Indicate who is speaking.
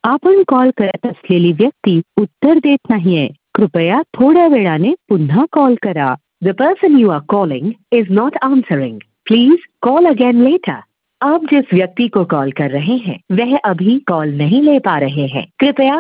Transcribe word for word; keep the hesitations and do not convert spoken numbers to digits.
Speaker 1: आपण कॉल करत असलेली व्यक्ती उत्तर देत नाहीये. कृपया थोड्या वेळाने पुन्हा कॉल करा. The person you are calling is not answering. Please call again later. आप जिस व्यक्ति को कॉल कर रहे हैं वह अभी कॉल नहीं ले पा रहे हैं. कृपया